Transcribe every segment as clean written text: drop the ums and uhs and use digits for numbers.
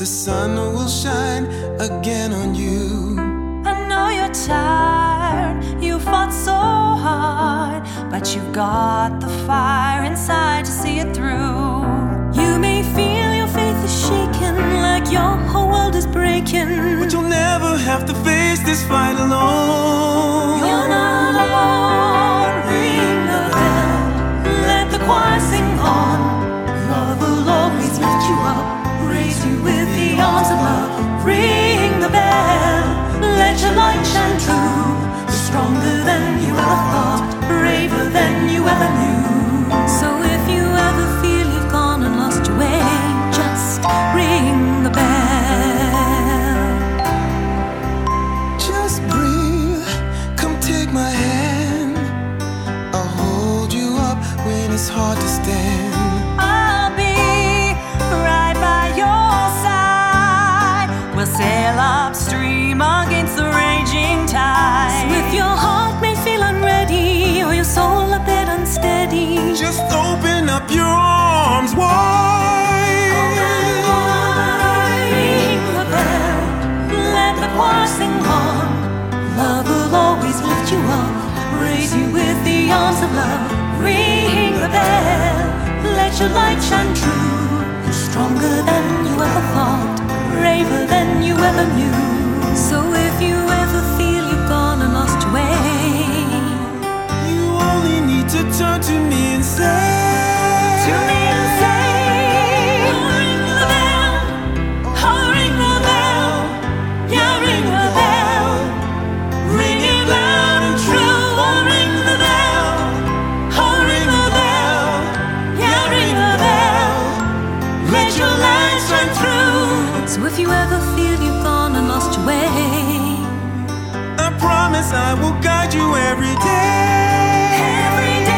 the sun will shine again on you. I know you're tired, you fought so hard, but you've got the fire inside to see it through. You may feel your faith is shaking, like your whole world is breaking, but you'll never have to face this fight alone. You're not alone. Ring the bell, let the choir sing on. Love will always lift you up, raise you with the arms of love. Ring the bell, let your light shine through. Stronger than you ever thought, braver than you ever knew. So if you ever feel you've gone and lost your way, just ring the bell. Just breathe, come take my hand. I'll hold you up when it's hard to stand. I'll be right by your side. We'll sail upstream against the raging tide. So if your heart may feel unready or your soul a bit unsteady, just open up your arms wide. Ring the bell, let the choir sing on. Love will always lift you up, raise you with the arms of love. Ring the bell, let your light shine true. Stronger than you ever thought, braver than you ever knew. So if you ever feel you've gone and lost your way, you only need to turn to me and say, ring the bell, oh ring the bell, yeah ring the bell, ring it loud and true, oh ring the bell, oh ring the bell, yeah ring the bell, let your light shine through. So if you ever feel you've gone and lost your way, I promise I will guide you every day. every day.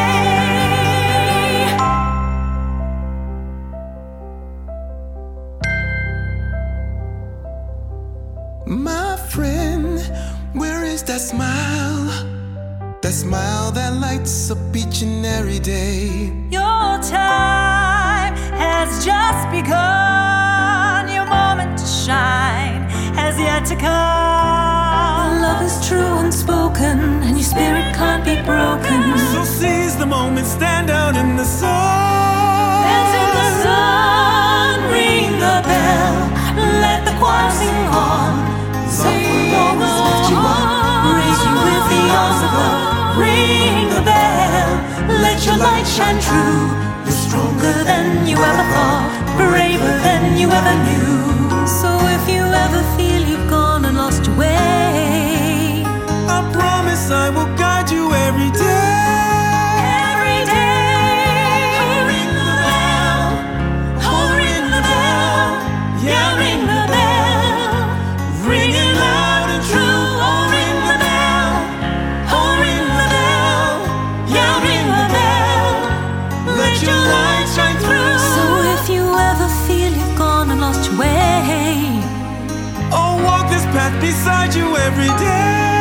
My friend, where is that smile? That smile that lights up each and every day. Your time has just begun. Your moment to shine has yet to come. Love is true unspoken, and your spirit can't be broken. So seize the moment, stand out in the sun. Dance in the sun, ring the bell, let the choir sing on. Love will always lift you up, raise you with the arms of love. Ring the bell, let your light shine true. You're stronger than you ever thought, braver than you ever knew. So if you ever feel you've gone and lost your way, I promise I will guide you every day. every day. Ring the bell, oh ring the bell, yeah ring the bell, ring it loud and true, oh ring the bell, oh ring the bell, yeah ring the bell, let your light shine through. So if you ever feel you've gone and lost your way, I'll walk this path beside you every day.